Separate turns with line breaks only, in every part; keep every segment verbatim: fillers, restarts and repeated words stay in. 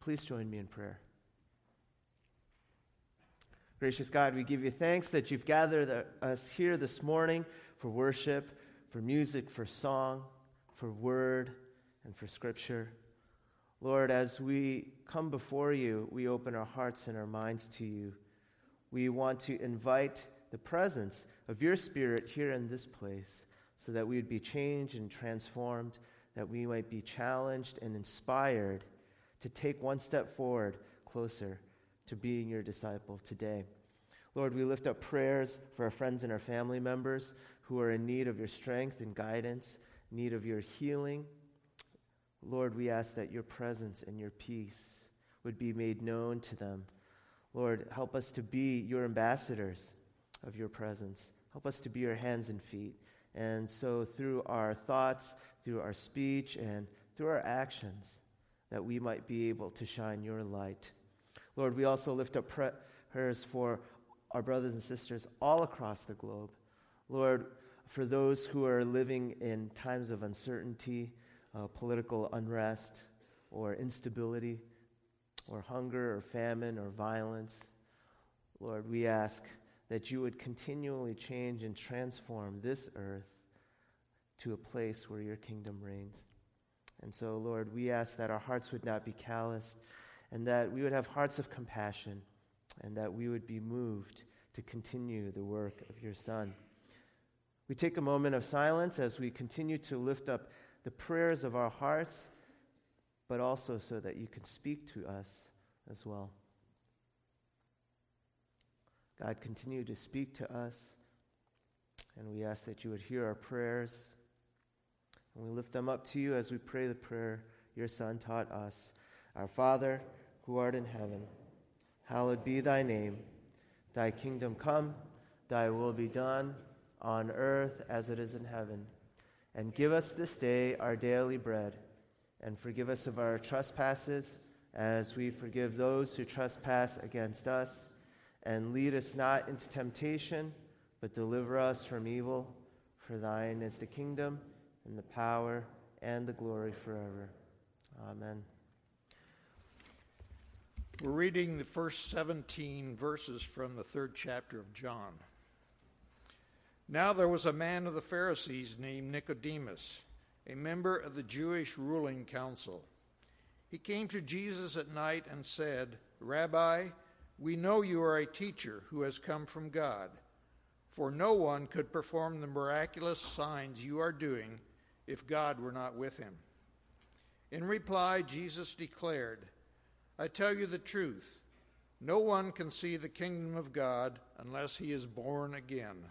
Please join me in prayer. Gracious God, we give you thanks that you've gathered us here this morning for worship, for music, for song, for word, and for scripture. Lord, as we come before you, we open our hearts and our minds to you. We want to invite the presence of your Spirit here in this place so that we would be changed and transformed, that we might be challenged and inspired to take one step forward closer to being your disciple today. Lord, we lift up prayers for our friends and our family members who are in need of your strength and guidance, need of your healing. Lord, we ask that your presence and your peace would be made known to them. Lord, help us to be your ambassadors of your presence. Help us to be your hands and feet. And so through our thoughts, through our speech, and through our actions, that we might be able to shine your light. Lord, we also lift up prayers for our brothers and sisters all across the globe. Lord, for those who are living in times of uncertainty, uh, political unrest, or instability, or hunger, or famine, or violence, Lord, we ask that you would continually change and transform this earth to a place where your kingdom reigns. And so, Lord, we ask that our hearts would not be calloused, and that we would have hearts of compassion, and that we would be moved to continue the work of your Son. We take a moment of silence as we continue to lift up the prayers of our hearts, but also so that you can speak to us as well. God, continue to speak to us, and we ask that you would hear our prayers. And we lift them up to you as we pray the prayer your Son taught us. Our Father, who art in heaven, hallowed be thy name. Thy kingdom come, thy will be done, on earth as it is in heaven. And give us this day our daily bread, and forgive us of our trespasses, as we forgive those who trespass against us. And lead us not into temptation, but deliver us from evil. For thine is the kingdom, and the power, and the glory forever. Amen.
We're reading the first seventeen verses from the third chapter of John. Now there was a man of the Pharisees named Nicodemus, a member of the Jewish ruling council. He came to Jesus at night and said, "Rabbi, we know you are a teacher who has come from God, for no one could perform the miraculous signs you are doing if God were not with him." In reply, Jesus declared, "I tell you the truth, no one can see the kingdom of God unless he is born again."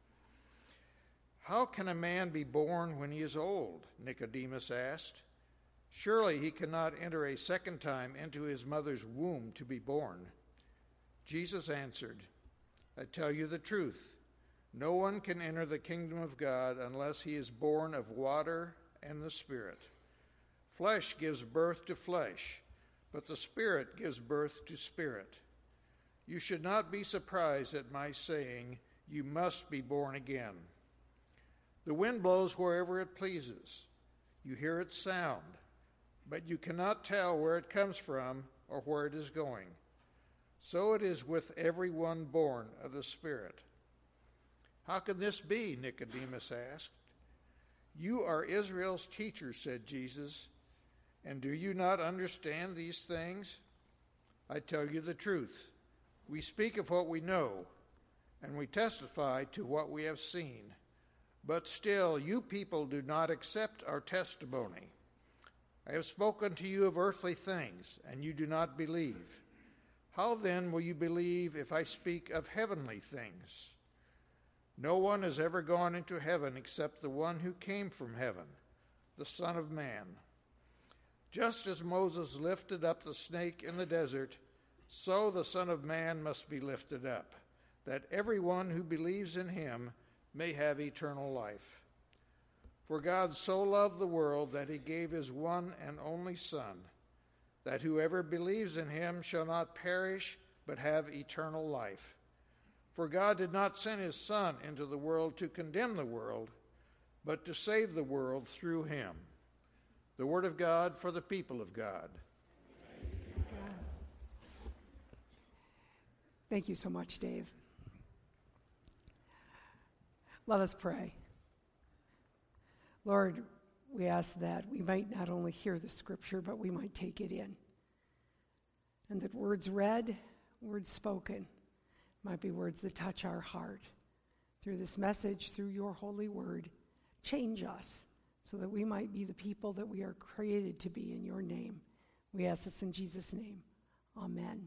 "How can a man be born when he is old?" Nicodemus asked. "Surely he cannot enter a second time into his mother's womb to be born." Jesus answered, "I tell you the truth, no one can enter the kingdom of God unless he is born of water and the Spirit. Flesh gives birth to flesh, but the Spirit gives birth to spirit. You should not be surprised at my saying, 'You must be born again.' The wind blows wherever it pleases. You hear its sound, but you cannot tell where it comes from or where it is going. So it is with everyone born of the Spirit." "How can this be?" Nicodemus asked. "You are Israel's teacher," said Jesus, "and do you not understand these things? I tell you the truth. We speak of what we know, and we testify to what we have seen. But still, you people do not accept our testimony. I have spoken to you of earthly things, and you do not believe. How then will you believe if I speak of heavenly things? No one has ever gone into heaven except the one who came from heaven, the Son of Man. Just as Moses lifted up the snake in the desert, so the Son of Man must be lifted up, that everyone who believes in him may have eternal life. For God so loved the world that he gave his one and only Son, that whoever believes in him shall not perish but have eternal life. For God did not send his Son into the world to condemn the world, but to save the world through him." The word of God for the people of God.
Thank you so much, Dave. Let us pray. Lord, we ask that we might not only hear the scripture, but we might take it in. And that words read, words spoken, might be words that touch our heart. Through this message, through your holy word, change us so that we might be the people that we are created to be in your name. We ask this in Jesus' name. Amen.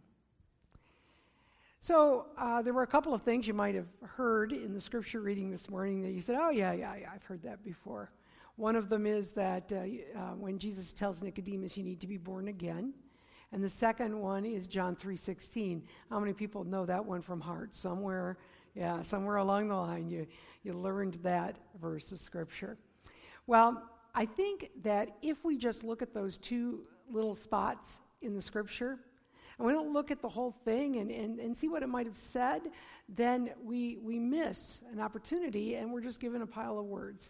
So uh, there were a couple of things you might have heard in the scripture reading this morning that you said, oh, yeah, yeah, yeah, I've heard that before. One of them is that uh, uh, when Jesus tells Nicodemus you need to be born again. And the second one is John three sixteen. How many people know that one from heart? Somewhere, yeah, somewhere along the line you, you learned that verse of scripture. Well, I think that if we just look at those two little spots in the scripture, and we don't look at the whole thing and, and, and see what it might have said, then we we miss an opportunity and we're just given a pile of words.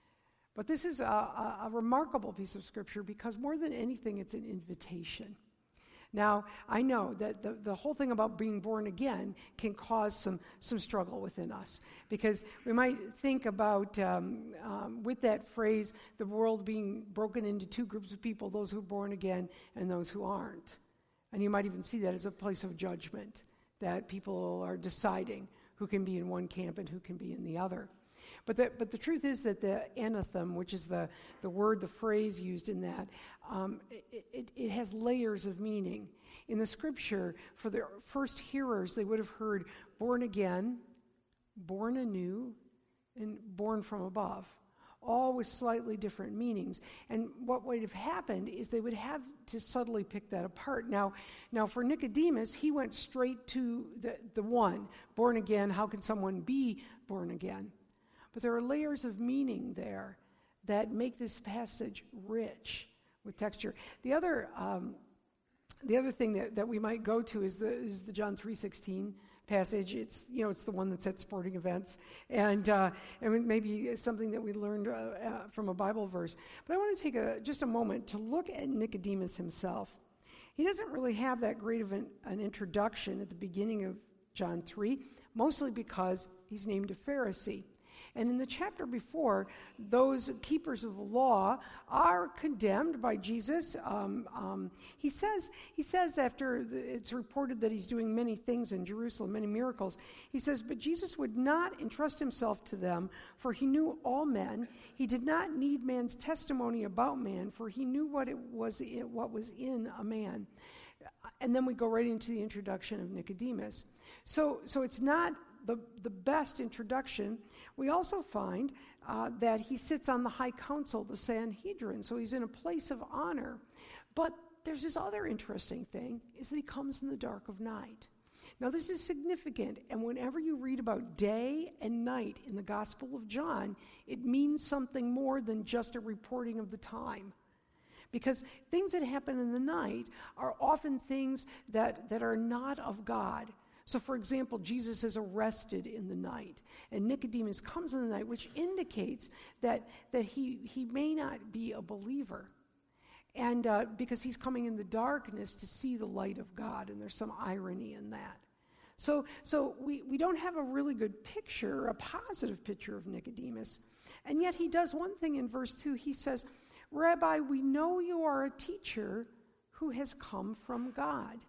But this is a, a, a remarkable piece of scripture because more than anything, it's an invitation. Now, I know that the, the whole thing about being born again can cause some, some struggle within us because we might think about, um, um, with that phrase, the world being broken into two groups of people, those who are born again and those who aren't. And you might even see that as a place of judgment, that people are deciding who can be in one camp and who can be in the other. But the, but the truth is that the anathem, which is the, the word, the phrase used in that, um, it, it, it has layers of meaning. In the scripture, for the first hearers, they would have heard born again, born anew, and born from above, all with slightly different meanings. And what would have happened is they would have to subtly pick that apart. Now, now for Nicodemus, he went straight to the, the one, born again. How can someone be born again? But there are layers of meaning there that make this passage rich with texture. The other, um, the other thing that, that we might go to is the is the John three sixteen passage. It's you know it's the one that's at sporting events, and uh, and maybe something that we learned uh, uh, from a Bible verse. But I want to take a just a moment to look at Nicodemus himself. He doesn't really have that great of an, an introduction at the beginning of John three, mostly because he's named a Pharisee. And in the chapter before, those keepers of the law are condemned by Jesus. Um, um, he says, he says after the, it's reported that he's doing many things in Jerusalem, many miracles, he says, but Jesus would not entrust himself to them, for he knew all men. He did not need man's testimony about man, for he knew what it was, what was in a man. And then we go right into the introduction of Nicodemus. So, so it's not the, the best introduction. We also find uh, that he sits on the high council, the Sanhedrin, so he's in a place of honor. But there's this other interesting thing, is that he comes in the dark of night. Now this is significant, and whenever you read about day and night in the Gospel of John, it means something more than just a reporting of the time. Because things that happen in the night are often things that, that are not of God. So, for example, Jesus is arrested in the night, and Nicodemus comes in the night, which indicates that, that he, he may not be a believer. And uh, because he's coming in the darkness to see the light of God, and there's some irony in that. So, so we, we don't have a really good picture, a positive picture of Nicodemus. And yet he does one thing in verse two. He says, Rabbi, we know you are a teacher who has come from God.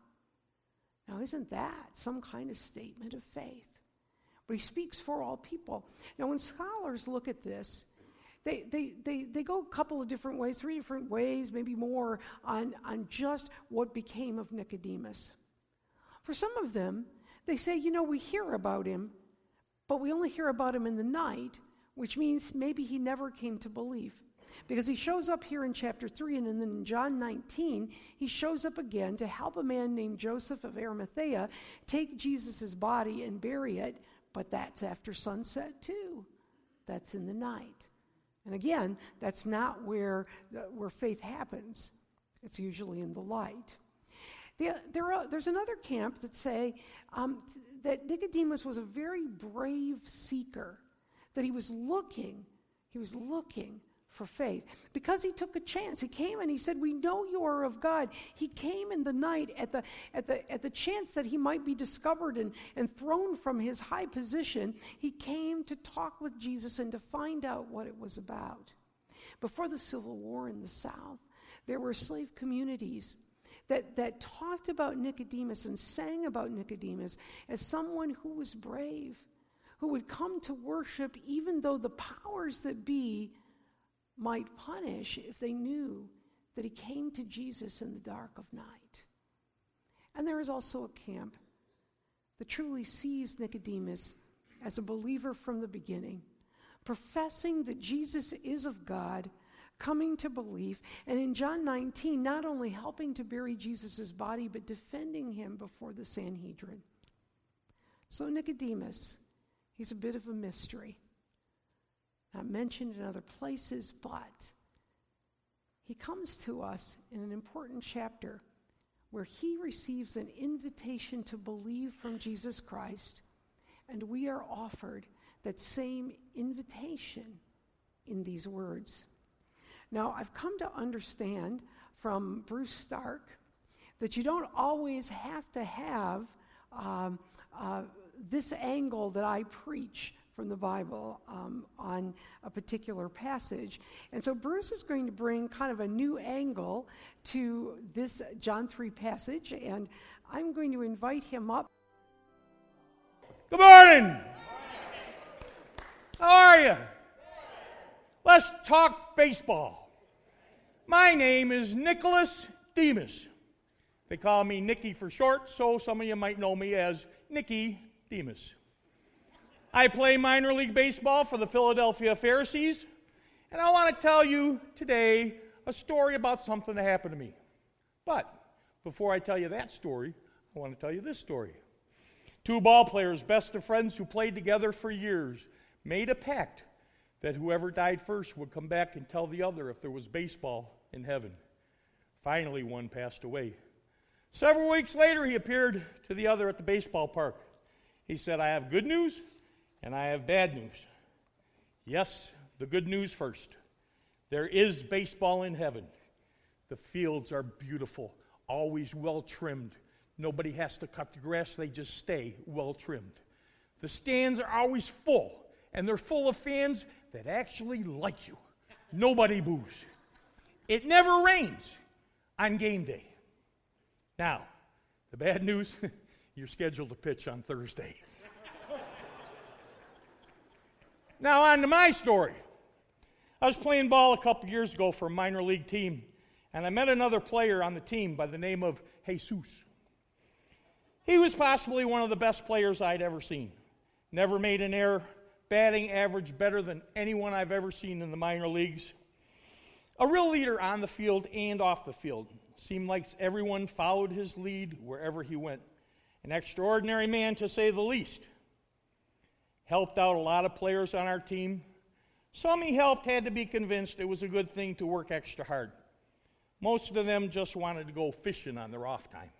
Now, isn't that some kind of statement of faith? But he speaks for all people. Now, when scholars look at this, they they they, they go a couple of different ways, three different ways, maybe more, on, on just what became of Nicodemus. For some of them, they say, you know, we hear about him, but we only hear about him in the night, which means maybe he never came to believe. Because he shows up here in chapter three, and then in John nineteen, he shows up again to help a man named Joseph of Arimathea take Jesus' body and bury it, but that's after sunset too. That's in the night. And again, that's not where, uh, where faith happens. It's usually in the light. The, there are, there's another camp that say um, th- that Nicodemus was a very brave seeker, that he was looking, he was looking for faith. Because he took a chance. He came and he said, we know you are of God. He came in the night at the at the at the chance that he might be discovered and, and thrown from his high position. He came to talk with Jesus and to find out what it was about. Before the Civil War in the South, there were slave communities that, that talked about Nicodemus and sang about Nicodemus as someone who was brave, who would come to worship even though the powers that be might punish if they knew that he came to Jesus in the dark of night. And there is also a camp that truly sees Nicodemus as a believer from the beginning, professing that Jesus is of God, coming to belief, and in John nineteen, not only helping to bury Jesus' body, but defending him before the Sanhedrin. So Nicodemus, he's a bit of a mystery. Not mentioned in other places, but he comes to us in an important chapter where he receives an invitation to believe from Jesus Christ, and we are offered that same invitation in these words. Now, I've come to understand from Bruce Stark that you don't always have to have um, uh, this angle that I preach from the Bible um, on a particular passage. And so Bruce is going to bring kind of a new angle to this John three passage, and I'm going to invite him up.
Good morning. How are you? Let's talk baseball. My name is Nicholas Demas. They call me Nicky for short, so some of you might know me as Nicky Demas. I play minor league baseball for the Philadelphia Pharisees, and I want to tell you today a story about something that happened to me. But before I tell you that story, I want to tell you this story. Two ball players, best of friends who played together for years, made a pact that whoever died first would come back and tell the other if there was baseball in heaven. Finally, one passed away. Several weeks later, he appeared to the other at the baseball park. He said, I have good news and I have bad news. Yes, the good news first. There is baseball in heaven. The fields are beautiful, always well trimmed. Nobody has to cut the grass, they just stay well trimmed. The stands are always full, and they're full of fans that actually like you. Nobody boos. It never rains on game day. Now, the bad news, you're scheduled to pitch on Thursday. Now, on to my story. I was playing ball a couple years ago for a minor league team, and I met another player on the team by the name of Jesus. He was possibly one of the best players I'd ever seen. Never made an error, batting average better than anyone I've ever seen in the minor leagues. A real leader on the field and off the field. Seemed like everyone followed his lead wherever he went. An extraordinary man, to say the least. Helped out a lot of players on our team. Some he helped had to be convinced it was a good thing to work extra hard. Most of them just wanted to go fishing on their off time.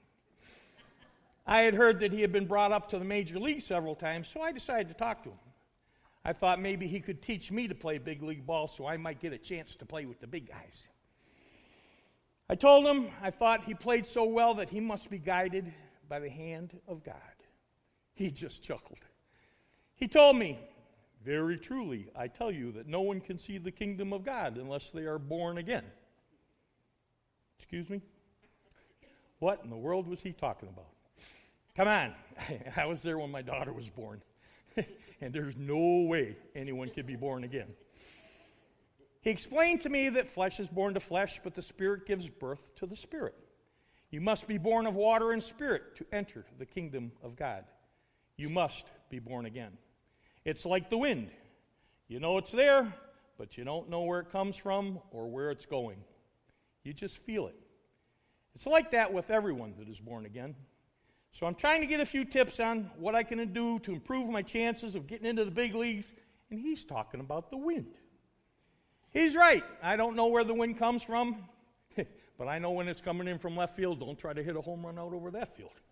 I had heard that he had been brought up to the major league several times, so I decided to talk to him. I thought maybe he could teach me to play big league ball so I might get a chance to play with the big guys. I told him I thought he played so well that he must be guided by the hand of God. He just chuckled. He told me, very truly, I tell you that no one can see the kingdom of God unless they are born again. Excuse me? What in the world was he talking about? Come on. I was there when my daughter was born. And there's no way anyone could be born again. He explained to me that flesh is born to flesh, but the Spirit gives birth to the Spirit. You must be born of water and Spirit to enter the kingdom of God. You must be born again. It's like the wind. You know it's there, but you don't know where it comes from or where it's going. You just feel it. It's like that with everyone that is born again. So I'm trying to get a few tips on what I can do to improve my chances of getting into the big leagues, and he's talking about the wind. He's right. I don't know where the wind comes from, but I know when it's coming in from left field. Don't try to hit a home run out over that field.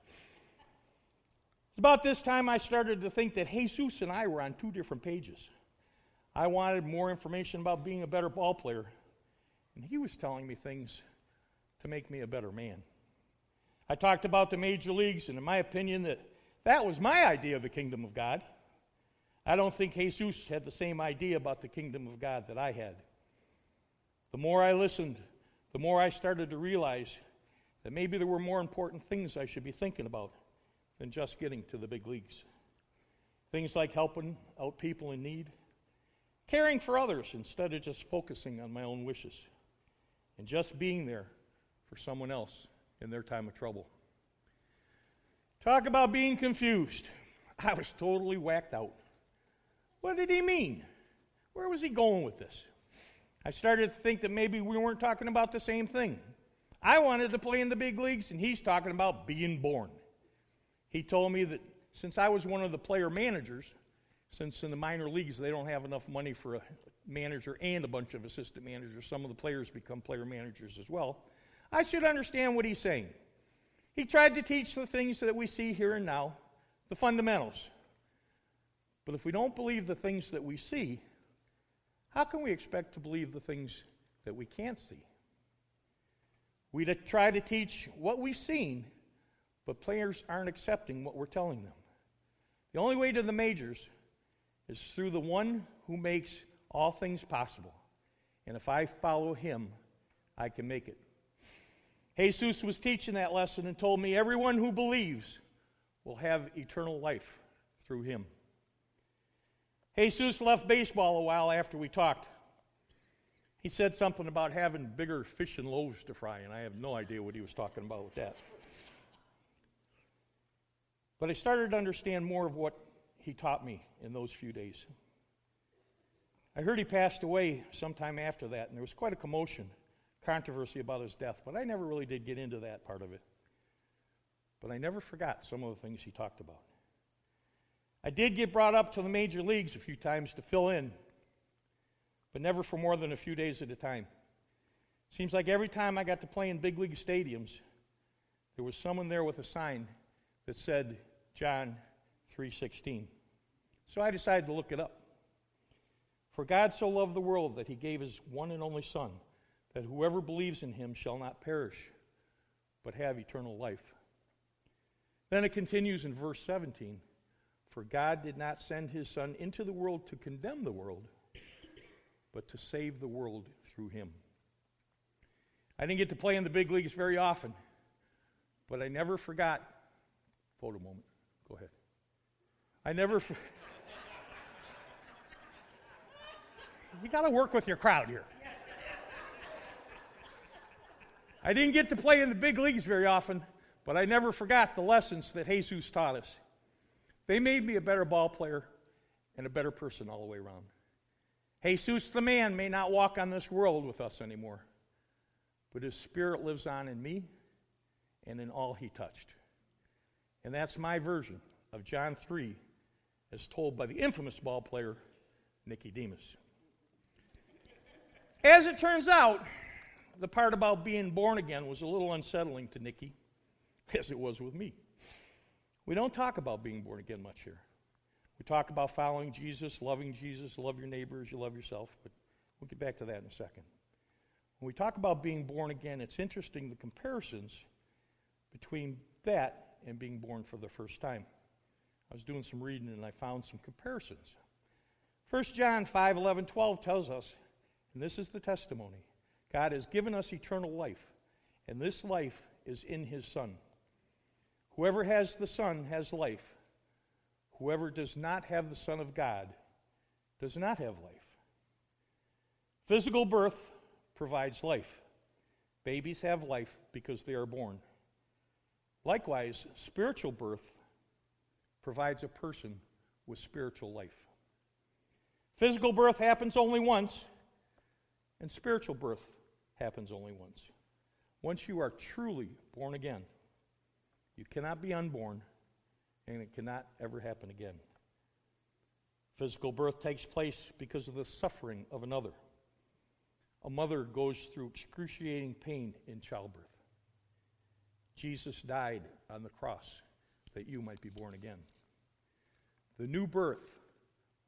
About this time, I started to think that Jesus and I were on two different pages. I wanted more information about being a better ball player, and he was telling me things to make me a better man. I talked about the major leagues, and in my opinion, that that was my idea of the kingdom of God. I don't think Jesus had the same idea about the kingdom of God that I had. The more I listened, the more I started to realize that maybe there were more important things I should be thinking about than just getting to the big leagues. Things like helping out people in need, caring for others instead of just focusing on my own wishes, and just being there for someone else in their time of trouble. Talk about being confused. I was totally whacked out. What did he mean? Where was he going with this? I started to think that maybe we weren't talking about the same thing. I wanted to play in the big leagues, and he's talking about being born. He told me that since I was one of the player managers, since in the minor leagues they don't have enough money for a manager and a bunch of assistant managers, some of the players become player managers as well, I should understand what he's saying. He tried to teach the things that we see here and now, the fundamentals. But if we don't believe the things that we see, how can we expect to believe the things that we can't see? We try to teach what we've seen, but players aren't accepting what we're telling them. The only way to the majors is through the one who makes all things possible. And if I follow him, I can make it. Jesus was teaching that lesson and told me everyone who believes will have eternal life through him. Jesus left baseball a while after we talked. He said something about having bigger fish and loaves to fry, and I have no idea what he was talking about with that. But I started to understand more of what he taught me in those few days. I heard he passed away sometime after that, and there was quite a commotion, controversy about his death, but I never really did get into that part of it. But I never forgot some of the things he talked about. I did get brought up to the major leagues a few times to fill in, but never for more than a few days at a time. Seems like every time I got to play in big league stadiums, there was someone there with a sign that said John three sixteen. So I decided to look it up. For God so loved the world that he gave his one and only Son, that whoever believes in him shall not perish, but have eternal life. Then it continues in verse seventeen. For God did not send his Son into the world to condemn the world, but to save the world through him. I didn't get to play in the big leagues very often, but I never forgot. Photo moment. Go ahead. I never. For- you got to work with your crowd here. I didn't get to play in the big leagues very often, but I never forgot the lessons that Jesus taught us. They made me a better ball player and a better person all the way around. Jesus the man may not walk on this world with us anymore, but his spirit lives on in me and in all he touched. And that's my version of John three as told by the infamous ball player Nicky Demas. As it turns out, the part about being born again was a little unsettling to Nicky, as it was with me. We don't talk about being born again much here. We talk about following Jesus, loving Jesus, love your neighbor as you love yourself, but we'll get back to that in a second. When we talk about being born again, it's interesting the comparisons between that and being born for the first time. I was doing some reading and I found some comparisons. First John five, eleven, twelve tells us, and this is the testimony, God has given us eternal life, and this life is in his Son. Whoever has the Son has life. Whoever does not have the Son of God does not have life. Physical birth provides life. Babies have life because they are born. Likewise, spiritual birth provides a person with spiritual life. Physical birth happens only once, and spiritual birth happens only once. Once you are truly born again, you cannot be unborn, and it cannot ever happen again. Physical birth takes place because of the suffering of another. A mother goes through excruciating pain in childbirth. Jesus died on the cross that you might be born again. The new birth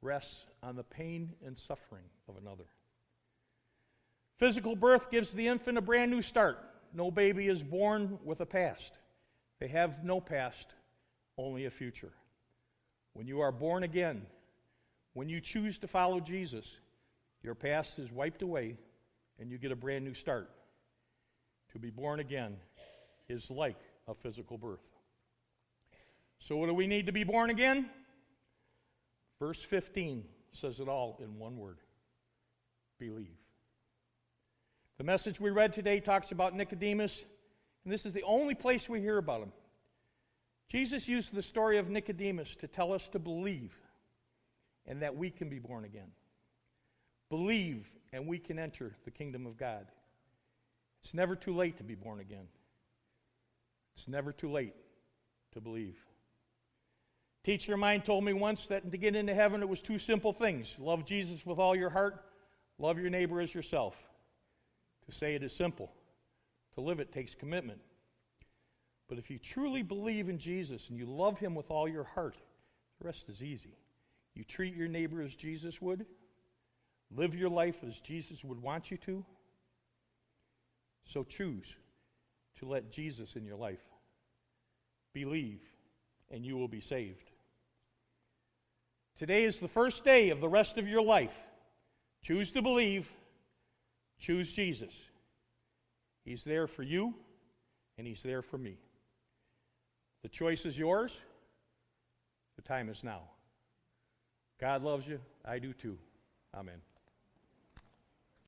rests on the pain and suffering of another. Physical birth gives the infant a brand new start. No baby is born with a past. They have no past, only a future. When you are born again, when you choose to follow Jesus, your past is wiped away and you get a brand new start. To be born again is like a physical birth. So what do we need to be born again? Verse fifteen says it all in one word: believe. The message we read today talks about Nicodemus, and this is the only place we hear about him. Jesus used the story of Nicodemus to tell us to believe and that we can be born again. Believe and we can enter the kingdom of God. It's never too late to be born again. It's never too late to believe. A teacher of mine told me once that to get into heaven it was two simple things: love Jesus with all your heart, love your neighbor as yourself. To say it is simple. To live it takes commitment. But if you truly believe in Jesus and you love him with all your heart, the rest is easy. You treat your neighbor as Jesus would, live your life as Jesus would want you to. So choose to let Jesus in your life. Believe, and you will be saved. Today is the first day of the rest of your life. Choose to believe. Choose Jesus. He's there for you, and he's there for me. The choice is yours. The time is now. God loves you. I do too. Amen.